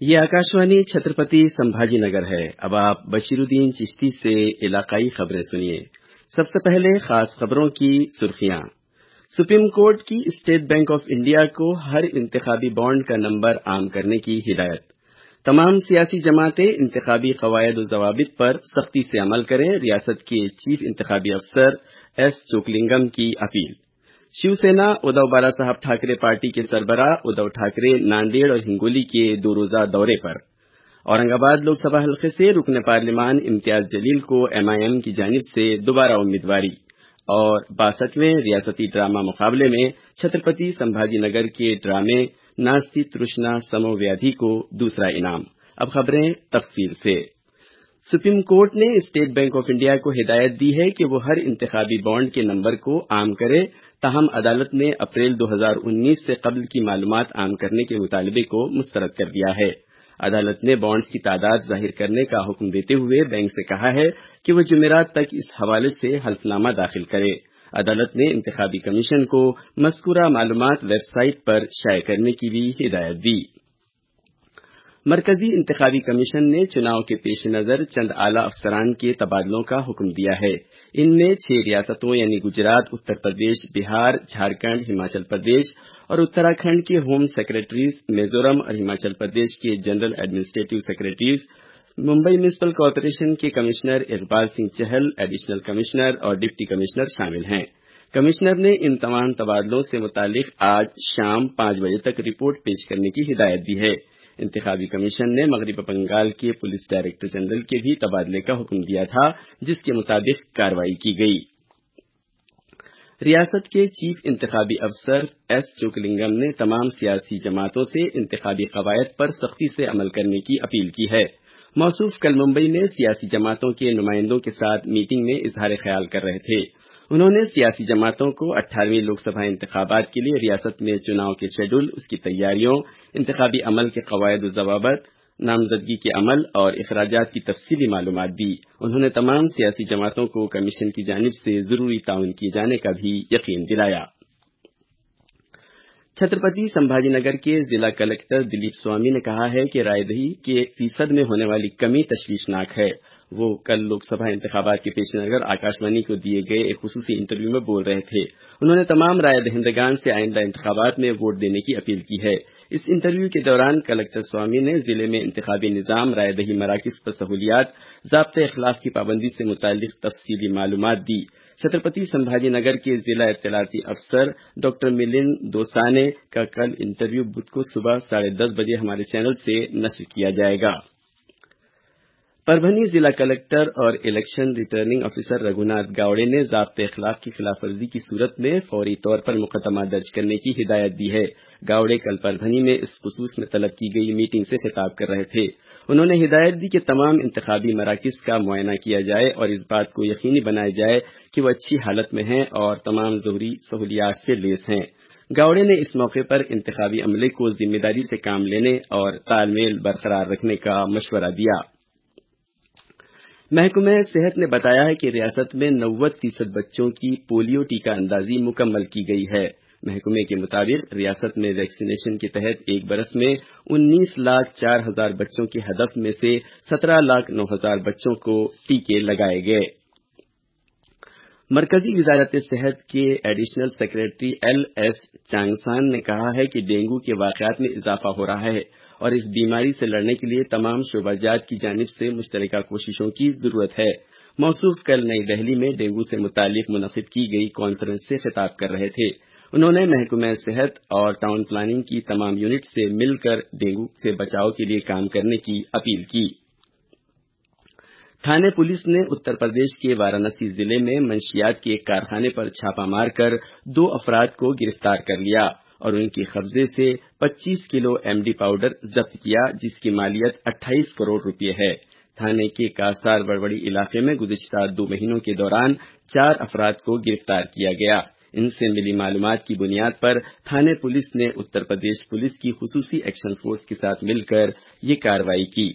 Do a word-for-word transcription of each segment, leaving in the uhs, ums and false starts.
یہ آکاشوانی چھترپتی سمبھاجی نگر ہے۔ اب آپ بشیر الدین چشتی سے علاقائی خبریں سنیے۔ سب سے پہلے خاص خبروں کی سرخیاں۔ سپریم کورٹ کی اسٹیٹ بینک آف انڈیا کو ہر انتخابی بانڈ کا نمبر عام کرنے کی ہدایت۔ تمام سیاسی جماعتیں انتخابی قواعد و ضوابط پر سختی سے عمل کریں، ریاست کے چیف انتخابی افسر ایس چوکلنگم کی اپیل۔ شیو سینا ادھو بالا صاحب ٹھاکرے پارٹی کے سربراہ ادھو ٹھاکرے ناندیڑ اور ہنگولی کے دو روزہ دورے پر۔ اورنگ آباد لوک سبھا حلقے سے رکن پارلیمان امتیاز جلیل کو ایم آئی ایم کی جانب سے دوبارہ امیدواری۔ اور باسٹھویں ریاستی ڈرامہ مقابلے میں چھترپتی سمبھاجی نگر کے ڈرامے ناستی ترشنا سمو ویادھی کو دوسرا انعام۔ اب خبریں تفصیل سے۔ سپریم کورٹ نے اسٹیٹ بینک آف انڈیا کو ہدایت دی ہے کہ وہ ہر انتخابی بانڈ کے نمبر کو عام کرے، تاہم عدالت نے اپریل دو ہزار انیس سے قبل کی معلومات عام کرنے کے مطالبے کو مسترد کر دیا ہے۔ عدالت نے بانڈز کی تعداد ظاہر کرنے کا حکم دیتے ہوئے بینک سے کہا ہے کہ وہ جمعرات تک اس حوالے سے حلف نامہ داخل کرے۔ عدالت نے انتخابی کمیشن کو مذکورہ معلومات ویب سائٹ پر شائع کرنے کی بھی ہدایت دی۔ مرکزی انتخابی کمیشن نے چناؤ کے پیش نظر چند اعلی افسران کے تبادلوں کا حکم دیا ہے۔ ان میں چھ ریاستوں یعنی گجرات، اتر پردیش، بہار، جھارکھنڈ، ہماچل پردیش اور اتراکھنڈ کے ہوم سیکریٹریز، میزورم اور ہماچل پردیش کے general administrative secretaries, Mumbai municipal corporation کے commissioner Iqbal Singh Chahal, additional commissioner اور ڈپٹی کمشنر شامل ہیں۔ کمشنر نے ان تمام تبادلوں سے متعلق آج شام پانچ بجے تک رپورٹ پیش کرنے کی ہدایت دی ہے۔ انتخابی کمیشن نے مغربی بنگال کے پولیس ڈائریکٹر جنرل کے بھی تبادلے کا حکم دیا تھا، جس کے مطابق کارروائی کی گئی۔ ریاست کے چیف انتخابی افسر ایس چوکلنگم نے تمام سیاسی جماعتوں سے انتخابی قواعد پر سختی سے عمل کرنے کی اپیل کی ہے۔ موصوف کل ممبئی میں سیاسی جماعتوں کے نمائندوں کے ساتھ میٹنگ میں اظہار خیال کر رہے تھے۔ انہوں نے سیاسی جماعتوں کو اٹھارہویں لوک سبھا انتخابات کے لیے ریاست میں چناؤ کے شیڈول، اس کی تیاریوں، انتخابی عمل کے قواعد و ضوابط، نامزدگی کے عمل اور اخراجات کی تفصیلی معلومات دی۔ انہوں نے تمام سیاسی جماعتوں کو کمیشن کی جانب سے ضروری تعاون کیے جانے کا بھی یقین دلایا۔ چھترپتی سمبھاجی نگر کے ضلع کلکٹر دلیپ سوامی نے کہا ہے کہ رائے دہی کے فیصد میں ہونے والی کمی تشویشناک ہے۔ وہ کل لوک سبھا انتخابات کے پیش نظر آکاشوانی کو دیے گئے ایک خصوصی انٹرویو میں بول رہے تھے۔ انہوں نے تمام رائے دہندگان سے آئندہ انتخابات میں ووٹ دینے کی اپیل کی ہے۔ اس انٹرویو کے دوران کلکٹر سوامی نے ضلع میں انتخابی نظام، رائے دہی مراکز پر سہولیات، ضابطۂ اخلاق کی پابندی سے متعلق تفصیلی معلومات دی۔ چھترپتی سمبھاجی نگر کے ضلع اطلاعاتی افسر ڈاکٹر ملند دوسانے کا کل انٹرویو بدھ کو صبح ساڑھے دس بجے ہمارے چینل سے نشر کیا جائے گا۔ پربھنی ضلع کلکٹر اور election returning officer Raghunath Gawade نے ضابطۂ اخلاق کی خلاف ورزی کی صورت میں فوری طور پر مقدمہ درج کرنے کی ہدایت دی ہے۔ گاوڑے کل پربھنی میں اس خصوص میں طلب کی گئی میٹنگ سے خطاب کر رہے تھے۔ انہوں نے ہدایت دی کہ تمام انتخابی مراکز کا معائنہ کیا جائے اور اس بات کو یقینی بنایا جائے کہ وہ اچھی حالت میں ہیں اور تمام ضروری سہولیات سے لیس ہیں۔ گاوڑے نے اس موقع پر انتخابی عملے کو ذمہ داری سے کام لینے اور تال میل برقرار رکھنے کا مشورہ دیا۔ محکمہ صحت نے بتایا ہے کہ ریاست میں نوے فیصد بچوں کی پولیو ٹیکہ اندازی مکمل کی گئی ہے۔ محکمے کے مطابق ریاست میں ویکسینیشن کے تحت ایک برس میں انیس لاکھ چار ہزار بچوں کے ہدف میں سے سترہ لاکھ نو ہزار بچوں کو ٹیکے لگائے گئے۔ مرکزی وزارت صحت کے additional secretary L S Changsan نے کہا ہے کہ ڈینگو کے واقعات میں اضافہ ہو رہا ہے اور اس بیماری سے لڑنے کے لیے تمام شعبہ جات کی جانب سے مشترکہ کوششوں کی ضرورت ہے۔ موصوف کل نئی دہلی میں ڈینگو سے متعلق منعقد کی گئی کانفرنس سے خطاب کر رہے تھے۔ انہوں نے محکمہ صحت اور ٹاؤن پلاننگ کی تمام یونٹ سے مل کر ڈینگو سے بچاؤ کے لیے کام کرنے کی اپیل کی۔ تھانے پولیس نے اتر پردیش کے وارانسی ضلع میں منشیات کے ایک کارخانے پر چھاپہ مار کر دو افراد کو گرفتار کر لیا اور ان کے قبضے سے پچیس کلو ایم ڈی پاؤڈر ضبط کیا، جس کی مالیت اٹھائیس کروڑ روپے ہے۔ تھانے کے کاسار بڑبڑی علاقے میں گزشتہ دو مہینوں کے دوران چار افراد کو گرفتار کیا گیا۔ ان سے ملی معلومات کی بنیاد پر تھانے پولیس نے اتر پردیش پولیس کی خصوصی ایکشن فورس کے ساتھ مل کر یہ کارروائی کی۔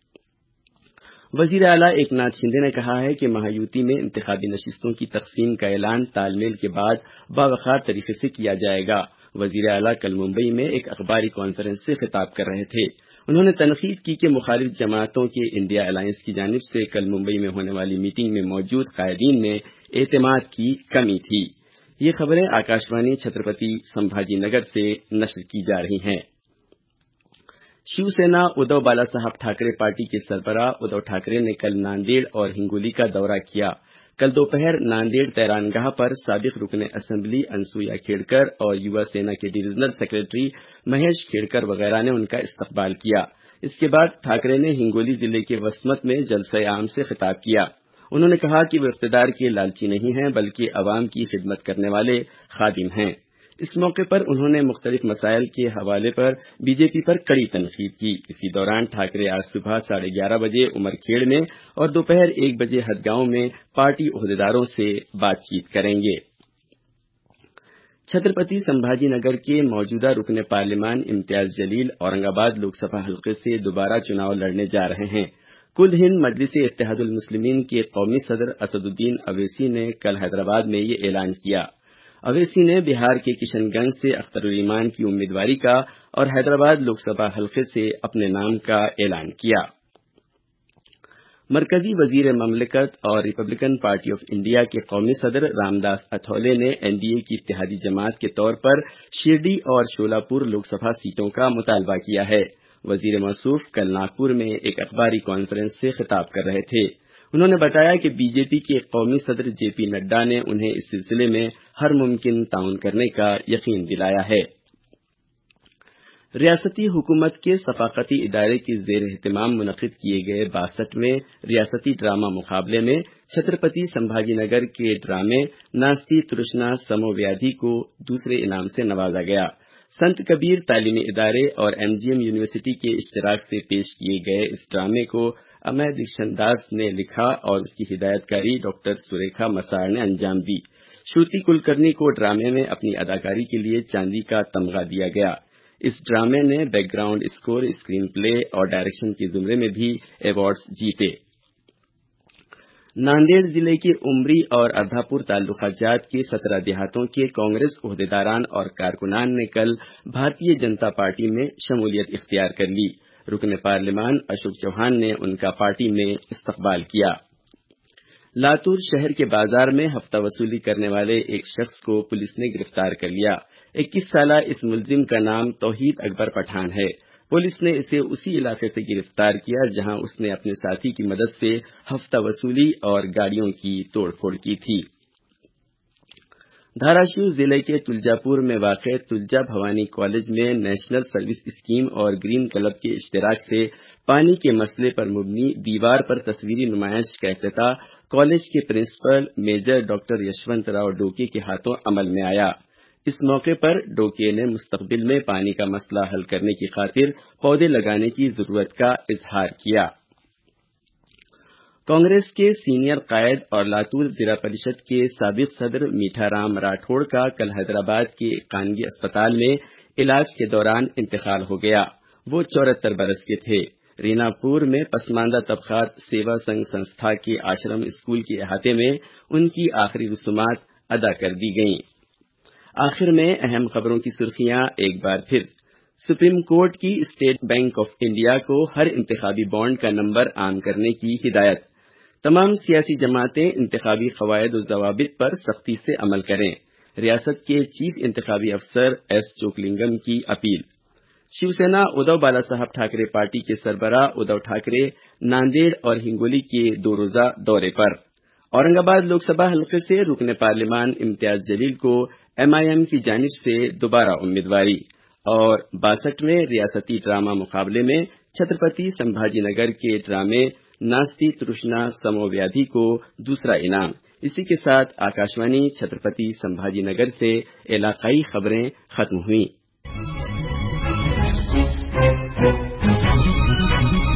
وزیر اعلیٰ ایک ناتھ شندے نے کہا ہے کہ مہایوتی میں انتخابی نشستوں کی تقسیم کا اعلان تال میل کے بعد باوقار طریقے سے کیا جائے گا۔ وزیر اعلیٰ کل ممبئی میں ایک اخباری کانفرنس سے خطاب کر رہے تھے۔ انہوں نے تنقید کی کہ مخالف جماعتوں کے انڈیا الائنس کی جانب سے کل ممبئی میں ہونے والی میٹنگ میں موجود قائدین میں اعتماد کی کمی تھی۔ یہ خبریں آکاشوانی چھترپتی سمبھاجی نگر سے نشر کی جا رہی ہیں۔ شیو سینا ادھو بالا صاحب ٹھاکرے پارٹی کے سربراہ ادھو ٹھاکرے نے کل ناندیڑ اور ہنگولی کا دورہ کیا۔ کل دوپہر ناندیڑ تیرانگاہ پر سابق رکن اسمبلی انسویا کھیڑکر اور یووا سینا کے ڈویژنل سیکریٹری مہیش کھیڑکر وغیرہ نے ان کا استقبال کیا۔ اس کے بعد ٹھاکرے نے ہنگولی ضلع کے وسمت میں جلسہ عام سے خطاب کیا۔ انہوں نے کہا کہ وہ اقتدار کے لالچی نہیں ہیں بلکہ عوام کی خدمت کرنے والے خادم ہیں۔ اس موقع پر انہوں نے مختلف مسائل کے حوالے پر بی جے پی پر کڑی تنقید کی۔ اسی دوران ٹھاکرے آج صبح ساڑھے گیارہ بجے امرکھیڑ میں اور دوپہر ایک بجے ہدگاؤں میں پارٹی عہدیداروں سے بات چیت کریں گے۔ چھترپتی سمبھاجی نگر کے موجودہ رکن پارلیمان امتیاز جلیل اورنگ آباد لوک سبھا حلقے سے دوبارہ چناؤ لڑنے جا رہے ہیں۔ کل ہند مجلس اتحاد المسلمین کے قومی صدر اسد الدین اویسی نے کل حیدرآباد میں یہ اعلان کیا۔ اویسی نے بہار کے کشن گنج سے اختر الایمان کی امیدواری کا اور حیدرآباد لوک سبھا حلقے سے اپنے نام کا اعلان کیا۔ مرکزی وزیر مملکت اور ریپبلکن پارٹی آف انڈیا کے قومی صدر رام داس اتھولے نے این ڈی اے کی اتحادی جماعت کے طور پر شرڈی اور شولاپور لوک سبھا سیٹوں کا مطالبہ کیا ہے۔ وزیر موصوف کل ناگپور میں ایک اخباری کانفرنس سے خطاب کر رہے تھے۔ انہوں نے بتایا کہ بی جے پی کے قومی صدر جے پی نڈا نے انہیں اس سلسلے میں ہر ممکن تعاون کرنے کا یقین دلایا ہے۔ ریاستی حکومت کے ثقافتی ادارے کے زیر اہتمام منعقد کیے گئے باسٹھویں ریاستی ڈرامہ مقابلے میں چھترپتی سمبھاجی نگر کے ڈرامے ناستی ترشنا سمو ویادھی کو دوسرے انعام سے نوازا گیا۔ سنت کبیر تعلیمی ادارے اور ایم جی ایم یونیورسٹی کے اشتراک سے پیش کیے گئے اس ڈرامے کو امے دیکشن داس نے لکھا اور اس کی ہدایت کاری ڈاکٹر سریکھا مسار نے انجام دی۔ شروتی کلکرنی کو ڈرامے میں اپنی اداکاری کے لیے چاندی کا تمغہ دیا گیا۔ اس ڈرامے نے background score, screenplay اور ڈائریکشن کے زمرے میں بھی ایوارڈز جیتے۔ ناندیڑ ضلع کے امری اور اردھاپور تعلقہ جات کے سترہ دیہاتوں کے کانگریس عہدیداران اور کارکنان نے کل بھارتیہ جنتا پارٹی میں شمولیت اختیار کر لی۔ رکن پارلیمان اشوک چوہان نے ان کا پارٹی میں استقبال کیا۔ لاتور شہر کے بازار میں ہفتہ وصولی کرنے والے ایک شخص کو پولیس نے گرفتار کر لیا۔ اکیس سالہ اس ملزم کا نام توحید اکبر پٹھان ہے۔ پولیس نے اسے اسی علاقے سے گرفتار کیا جہاں اس نے اپنے ساتھی کی مدد سے ہفتہ وصولی اور گاڑیوں کی توڑ پھوڑ کی تھی۔ دھاراشیو ضلع کے تلجا پور میں واقع تلجا بھوانی کالج میں نیشنل سروس اسکیم اور گرین کلب کے اشتراک سے پانی کے مسئلے پر مبنی دیوار پر تصویری نمائش کا افتتاح کالج کے principal major doctor Yashwant Rao Doke کے ہاتھوں عمل میں آیا۔ اس موقع پر ڈوکے نے مستقبل میں پانی کا مسئلہ حل کرنے کی خاطر پودے لگانے کی ضرورت کا اظہار کیا۔ کانگریس کے سینئر قائد اور لاتور ضلع پریشد کے سابق صدر میٹھا رام راٹھوڑ کا کل حیدرآباد کے ایک خانگی اسپتال میں علاج کے دوران انتقال ہو گیا۔ وہ چورہتر برس کے تھے۔ رینا پور میں پسماندہ طبقات سیوا سنگھ سنستھا کے آشرم اسکول کے احاطے میں ان کی آخری رسومات ادا کر دی گئیں۔ آخر میں اہم خبروں کی سرخیاں ایک بار پھر۔ سپریم کورٹ کی اسٹیٹ بینک آف انڈیا کو ہر انتخابی بانڈ کا نمبر عام کرنے کی ہدایت۔ تمام سیاسی جماعتیں انتخابی قواعد و ضوابط پر سختی سے عمل کریں۔ ریاست کے چیف انتخابی افسر ایس چوکلنگم کی اپیل۔ شیو سینا ادھو بالا صاحب ٹھاکرے پارٹی کے سربراہ ادھو ٹھاکرے ناندیڑ اور ہنگولی کے دو روزہ دورے پر۔ اورنگ آباد لوک سبھا حلقے سے رکن پارلیمان امتیاز جلیل کو ایم آئی ایم کی جانب سے دوبارہ امیدواری۔ اور باسٹھویں ریاستی ڈرامہ مقابلے میں چھترپتی سمبھاجی نگر کے ڈرامے ناستی ترشنا سمو ویادھی کو دوسرا انعام۔ اسی کے ساتھ آکاشوانی چھترپتی سمبھاجی نگر سے علاقائی خبریں ختم ہوئیں۔